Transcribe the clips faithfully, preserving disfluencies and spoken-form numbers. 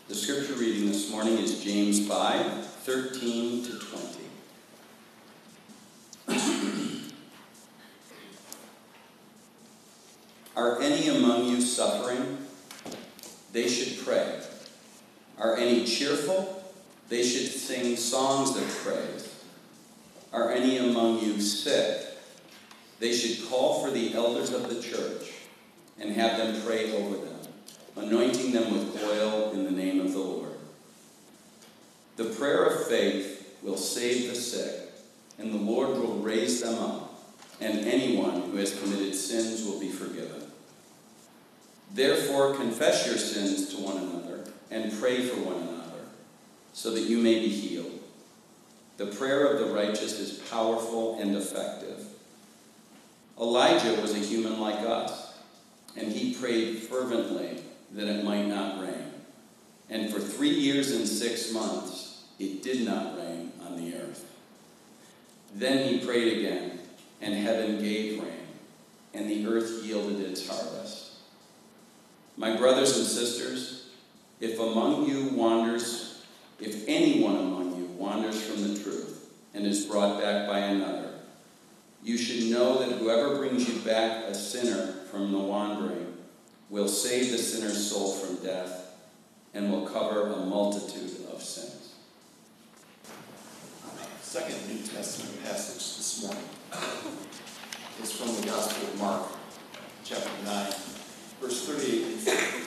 The scripture reading this morning is James five, thirteen to twenty. Are any among you suffering? They should pray. Are any cheerful? They should sing songs of praise. Are any among you sick? They should call for the elders of the church and have them pray over them, anointing them with oil in the name of the Lord. The prayer of faith will save the sick, and the Lord will raise them up, and anyone who has committed sins will be forgiven. Therefore, confess your sins to one another and pray for one another, so that you may be healed. The prayer of the righteous is powerful and effective. Elijah was a human like us, and he prayed fervently that it might not rain. And for three years and six months, it did not rain on the earth. Then he prayed again, and heaven gave rain, and the earth yielded its harvest. My brothers and sisters, if among you wanders, if anyone among you wanders from the truth and is brought back by another, you should know that whoever brings you back a sinner from the wandering will save the sinner's soul from death and will cover a multitude of sins. Second New Testament passage this morning is from the Gospel of Mark, chapter nine, verse thirty-eight and forty.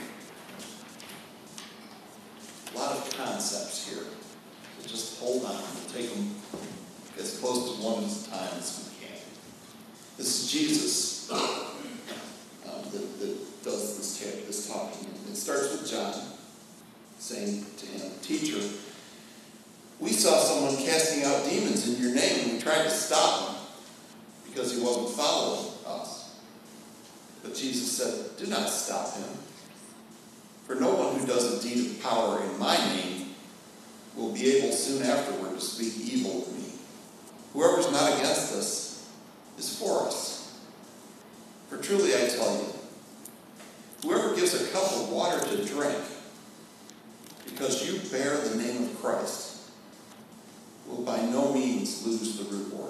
A lot of concepts here. So just hold on. We'll take them as close to one at a time as we can. This is Jesus um, that, that does this, ta- this talking. It starts with John saying to him, "Teacher, we saw someone casting out demons in your name, and we tried to stop him because he wasn't following us." But Jesus said, "Do not stop him. For no one who does a deed of power in my name will be able soon afterward to speak evil of me. Whoever's not against us is for us. For truly I tell you, whoever gives a cup of water to drink because you bear the name of Christ will by no means lose the reward.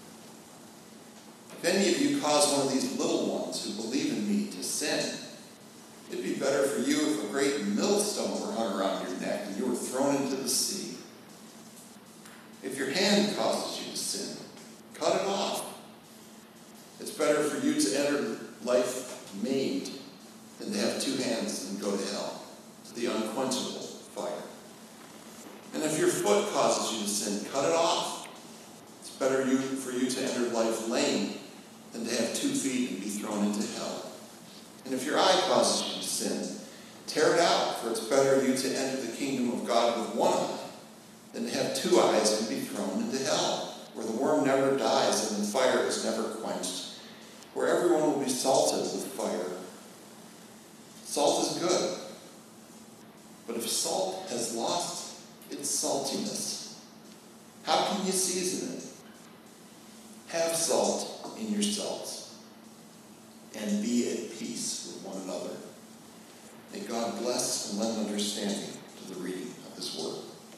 If any of you cause one of these little ones who believe in me to sin, it'd be better for you if a great millstone were hung around your neck and you were thrown into the sea. If your hand causes you to sin, cut it off. It's better for you to enter life maimed than to have two hands and go to hell, to the unquenchable fire. And if your foot causes you to sin, cut it off. It's better you, for you to enter life lame than to have two feet and be thrown into hell. And if your eye causes you to sin, tear it out, for it's better you to enter the kingdom of God with one eye than to have two eyes and be thrown into hell, where the worm never dies and the fire is never quenched, where everyone will be salted with fire. Salt is good, but if salt has lost its saltiness, how can you season it? Have salt in yourselves, and be at peace with one another. May God bless and lend understanding to the reading of his word.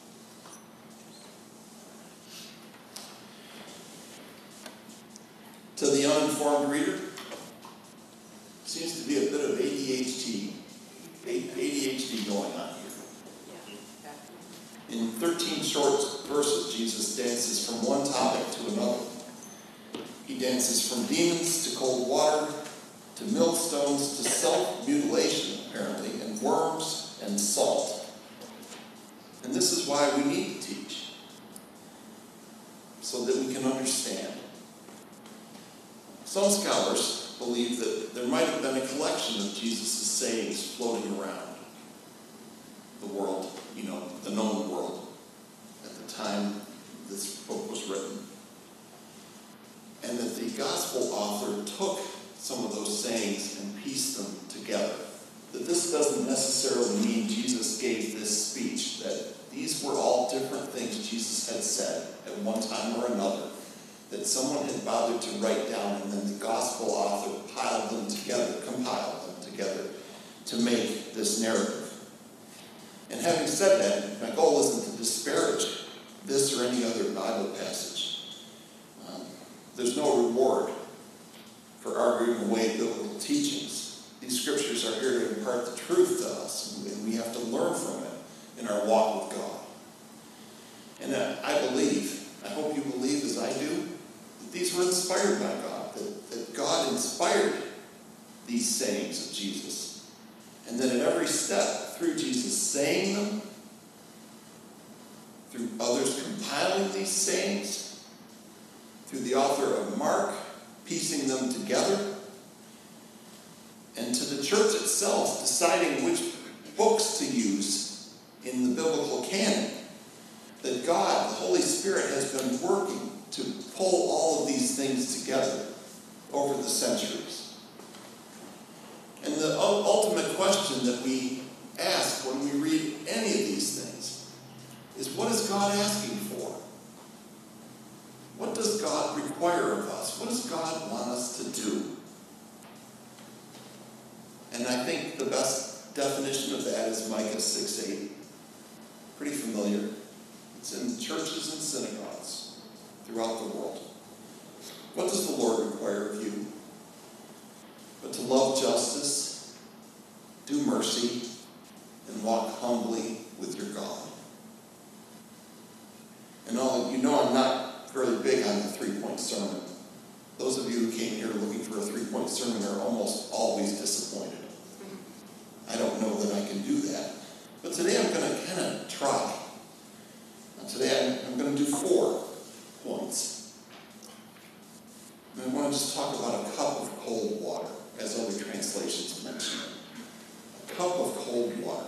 To the uninformed reader, seems to be a bit of A D H D, A D H D going on here. In thirteen short verses, Jesus dances from one topic to another. He dances from demons to cold water, to millstones, to self-mutilation, apparently, and worms and salt. And this is why we need to teach, so that we can understand. Some scholars believe that there might have been a collection of Jesus' sayings floating around the world, you know, the known world, at the time this book was written. And that the gospel author took some of those sayings and pieced them together. That this doesn't necessarily mean Jesus gave this speech, that these were all different things Jesus had said at one time or another, that someone had bothered to write down, and then the gospel author piled them together, compiled them together to make this narrative. And having said that, my goal isn't to disparage this or any other Bible passage. Um, there's no reward for arguing away biblical teachings. These scriptures are here to impart the truth to us, and we have to learn from it in our walk with God. And uh, I believe, I hope you believe as I do, that these were inspired by God, that, that God inspired these sayings of Jesus. And that at every step, through Jesus saying them, through others compiling these sayings, through the author of Mark piecing them together, and to the church itself deciding which books to use in the biblical canon, that God, the Holy Spirit, has been working to pull all of these things together over the centuries. And the ultimate question that we ask when we read any of these things is, what is God asking for? What does God require of us? What does God want us to do? And I think the best definition of that is Micah six eight. Pretty familiar. It's in churches and synagogues throughout the world. What does the Lord require of you? But to love justice, do mercy, and walk humbly with your God. And all you know I'm not very big on the three-point sermon. Those of you who came here looking for a three-point sermon are almost always disappointed. I don't know that I can do that. But today I'm going to kind of try. Now today I'm, I'm going to do four points. And I want to just talk about a cup of cold water, as other translations mention. A cup of cold water.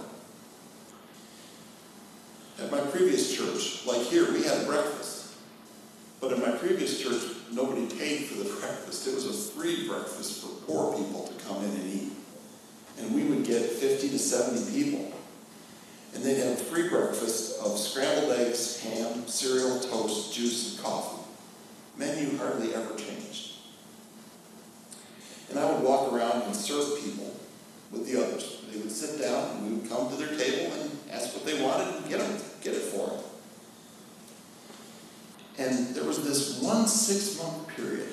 At my previous church, like here, we had breakfast. But at my previous church, nobody paid for the breakfast. It was a free breakfast for poor people to come in and eat. And we would get fifty to seventy people. And they'd have a free breakfast of scrambled eggs, ham, cereal, toast, juice, and coffee. Menu hardly ever changed. And I would walk around and serve people with the others. They would sit down, and we would come to their table and ask what they wanted and get them, get it for them. And there was this one six-month period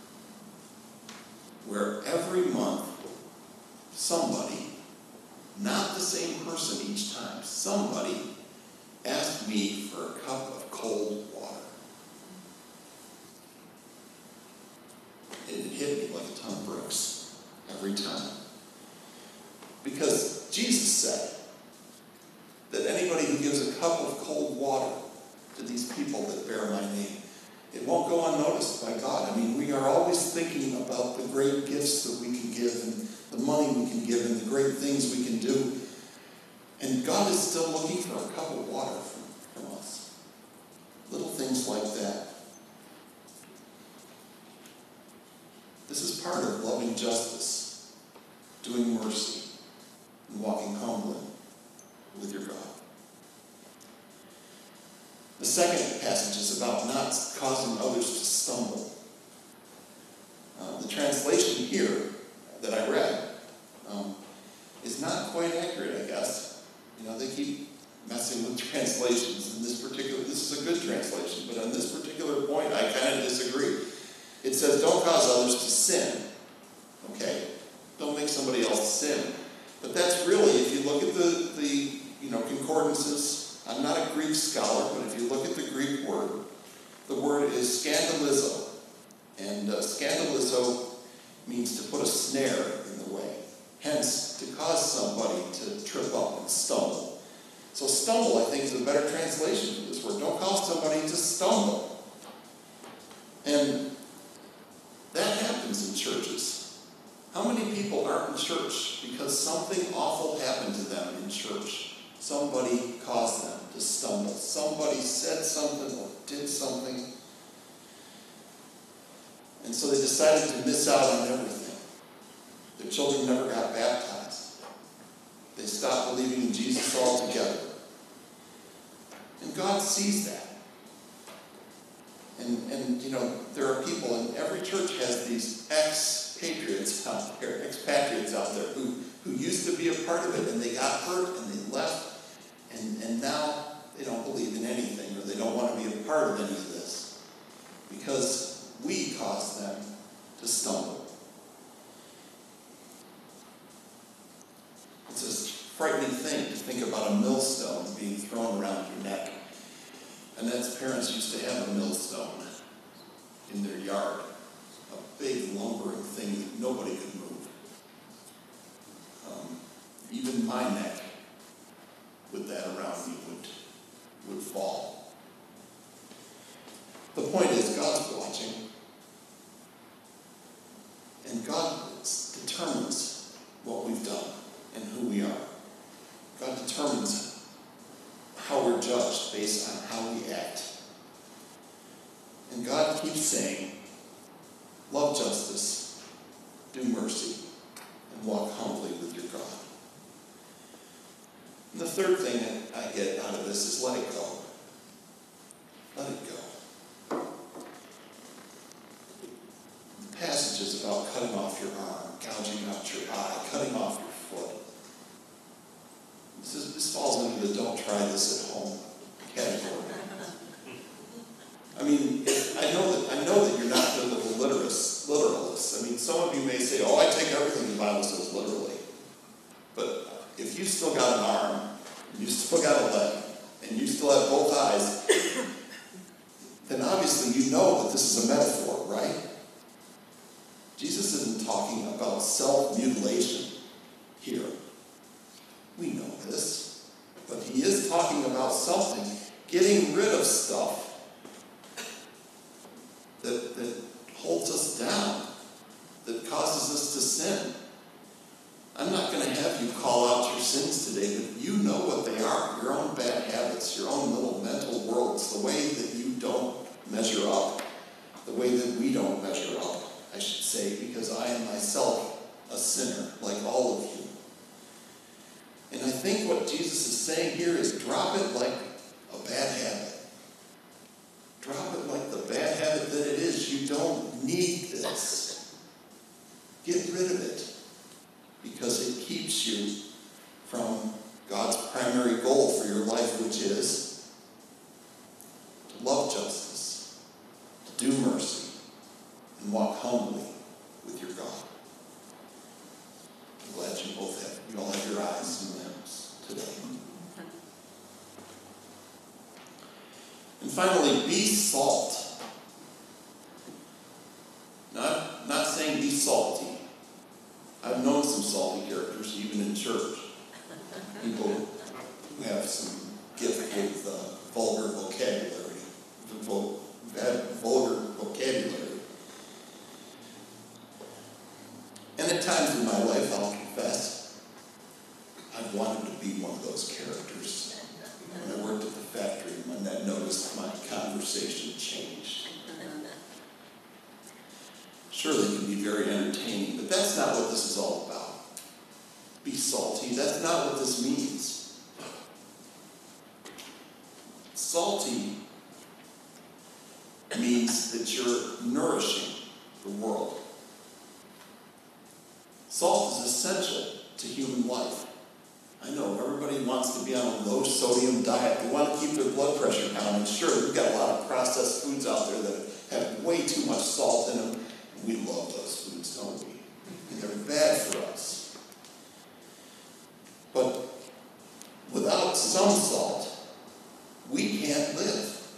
where every month somebody, not the same person each time, somebody asked me for a cup of cold water. And it hit me like a ton of bricks every time. Because Jesus said that anybody who gives a cup of cold water to these people that bear my name, it won't go unnoticed by God. I mean, we are always thinking about the great gifts that we can give and the money we can give and the great things we can do. And God is still looking for a cup of water from, from us. Little things like that. This is part of loving justice, doing mercy, and walking humbly with your God. The second passage is about not causing others to stumble. Uh, the translation here that I read um, is not quite accurate, I guess. You know, they keep messing with translations. In this particular, this is a good translation, but on this particular point, I kind of disagree. It says, don't cause others to sin. Okay? Don't make somebody else sin. But that's really, if you look at the, the you know, concordances, I'm not a Greek scholar, but if you look at the Greek word, the word is scandalizo. And uh, scandalizo means to put a snare in the way. Hence, to cause somebody to trip up and stumble. So stumble, I think, is a better translation for this word. Don't cause somebody to stumble. And that happens in churches. How many people aren't in church because something awful happened to them in church? Somebody caused them to stumble. Somebody said something or did something. And so they decided to miss out on everything. Their children never got baptized. They stopped believing in Jesus altogether. And God sees that. And, and you know, there are people, and every church has these ex-patriots out there, expatriates out there, who, who used to be a part of it, and they got hurt, and they left, and thing to think about a millstone being thrown around your neck. Annette's parents used to have a millstone in their yard, a big lumbering thing that nobody could move. Um, even my neck, with that around me, would, would fall. The point is, God's watching, and God determines what we've done and who we are. God determines how we're judged based on how we act. And God keeps saying, love justice, do mercy, and walk humbly with your God. And the third thing that I get out of this is let it go. Let it go. The passage is about cutting off your arm, gouging out your eye, cutting off your foot. This, is, this falls into the don't try this at home category. I mean, if, I know that I know that you're not biblical literalists. Literalists. I mean, some of you may say, "Oh, I take everything the Bible says literally." But if you still got an arm, and you still got a leg, and you still have both eyes, then obviously you know that this is a metaphor, right? Jesus isn't talking about self-mutilation here. We know this. But he is talking about something, getting rid of stuff that, that holds us down, that causes us to sin. I'm not going to have you call out your sins today, but you know what they are. Your own bad habits, your own little mental worlds, the way that you don't measure up, the way that we don't measure up, I should say, because I am myself a sinner, like all of you. And I think what Jesus is saying here is drop it like a bad habit. Drop it like the bad habit that it is. You don't need this. Get rid of it. Because it keeps you from God's primary goal for your life, which is to love justice, to do mercy, and walk humbly with your God. I'm glad you both have, you all have your eyes and limbs today. And finally, be salt. Not, not saying be salty. I've known some salty characters, even in church. People who have some gift with uh, vulgar vocabulary, vul- vulgar vocabulary. And at times in my life, I'll confess, I've wanted to be one of those characters. When I worked at the factory, when I noticed my conversation changed. Sure, they can be very entertaining, but that's not what this is all about. Be salty. That's not what this means. Salty means that you're nourishing the world. Salt is essential to human life. I know everybody wants to be on a low sodium diet. They want to keep their blood pressure down. And sure, we've got a lot of processed foods out there that have way too much salt in them. We love those foods, don't we? And they're bad for us. But without some salt, we can't live.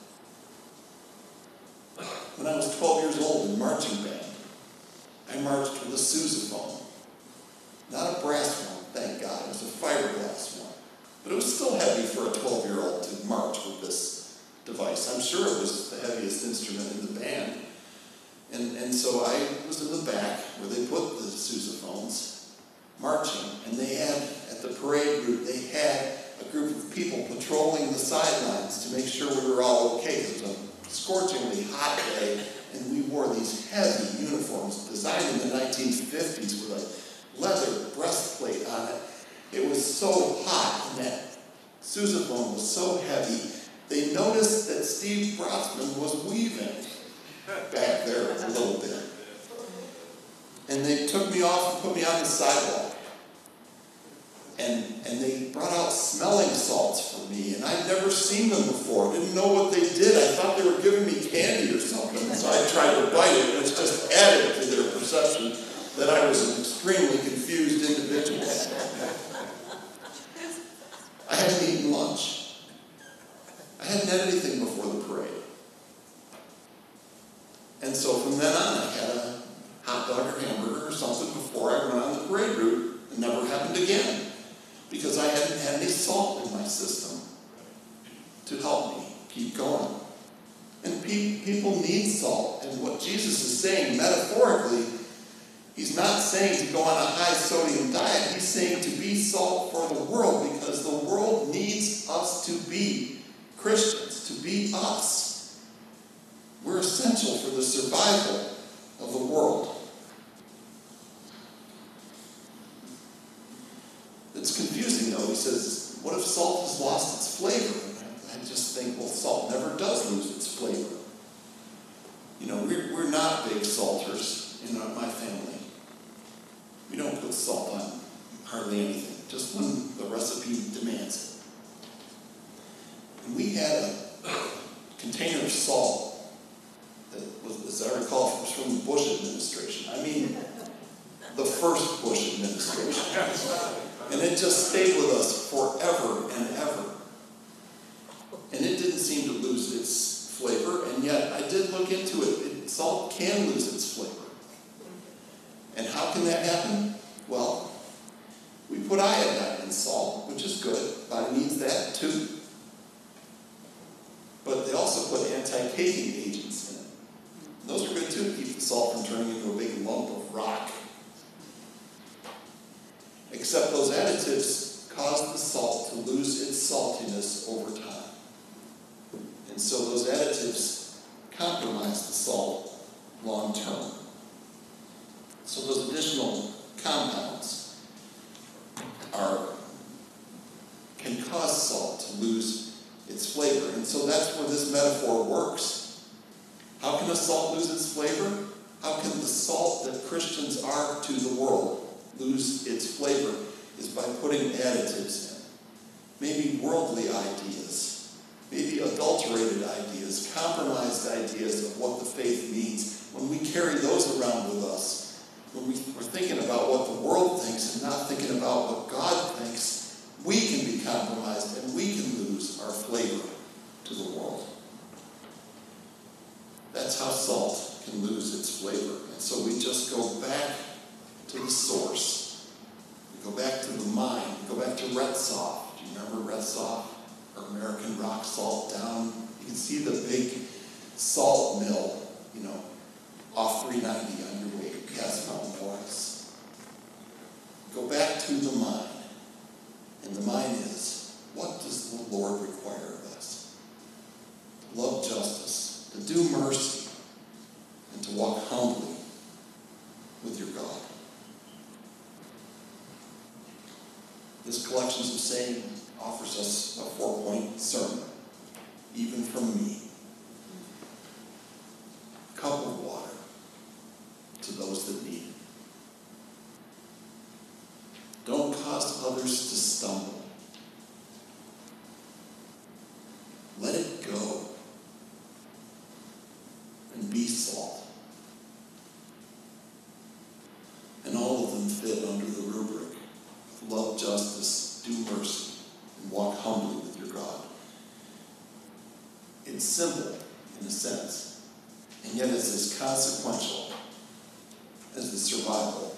When I was twelve years old in marching band, I marched with a sousaphone. Not a brass one, thank God. It was a fiberglass one. But it was still heavy for a twelve-year-old to march with this device. I'm sure it was the heaviest instrument in the band. And, and so I was in the back where they put the sousaphones marching. And they had, at the parade route, they had a group of people patrolling the sidelines to make sure we were all okay. It was a scorchingly hot day, and we wore these heavy uniforms designed in the nineteen fifties with a leather breastplate on it. It was so hot, and that sousaphone was so heavy, they noticed that Steve Brotsman was weaving back there a little bit. And they took me off and put me on the sidewalk. And, and they brought out smelling salts for me, and I'd never seen them before. Didn't know what they did. I thought they were giving me candy or something, so I tried to bite it, and it's just added to their perception that I was an extremely confused individual. hadn't had anything before the parade. And so from then on, I had a hot dog or hamburger or something before I went on the parade route. It never happened again, because I hadn't had any salt in my system to help me keep going. And pe- people need salt. And what Jesus is saying metaphorically, he's not saying to go on a high sodium diet. He's saying to be salt for the world, because the world needs us to be Christians, to be us. We're essential for the survival of the world. It's confusing, though. He says, what if salt has lost its flavor? I just think, well, salt never does lose its flavor. You know, we're, we're not big salters in our, my family. We don't put salt on hardly anything, just when the recipe demands it. And we had a container of salt that was, as I recall, was from the Bush administration. I mean, the first Bush administration. And it just stayed with us forever and ever. And it didn't seem to lose its flavor, and yet I did look into it. it. Salt can lose its flavor. And how can that happen? Well, we put iodine in salt, which is good. Body needs that too. But they also put anti-caking agents in it. And those are good too, to keep the salt from turning into a big lump of rock. Except those additives cause the salt to lose its saltiness over time. And so those additives compromise the salt long term. So those additional compounds are can cause salt to lose its flavor. And so that's where this metaphor works. How can a salt lose its flavor? How can the salt that Christians are to the world lose its flavor? Is by putting additives in. Maybe worldly ideas, maybe adulterated ideas, compromised ideas of what the faith means. When we carry those around with us, when we, we're thinking about what the world thinks and not thinking about what God thinks, we can be compromised and we can lose our flavor to the world. That's how salt can lose its flavor. And so we just go back to the source. We go back to the mine. We go back to Retzoff. Do you remember Retzoff? Or American rock salt down. You can see the big salt mill, you know, off three ninety on your way to Cass Mountain Forest. Go back to the mine. And the mine is, what does the Lord require of us? To love justice, to do mercy, and to walk humbly with your God. This Collections of Saying offers us a four-point sermon, even from me. A cup of water to those that need it. Don't cause others to stumble. Let it go and be salt. And all of them fit under the rubric of love justice, do mercy, and walk humbly with your God. It's simple in a sense, and yet it's as consequential as the survival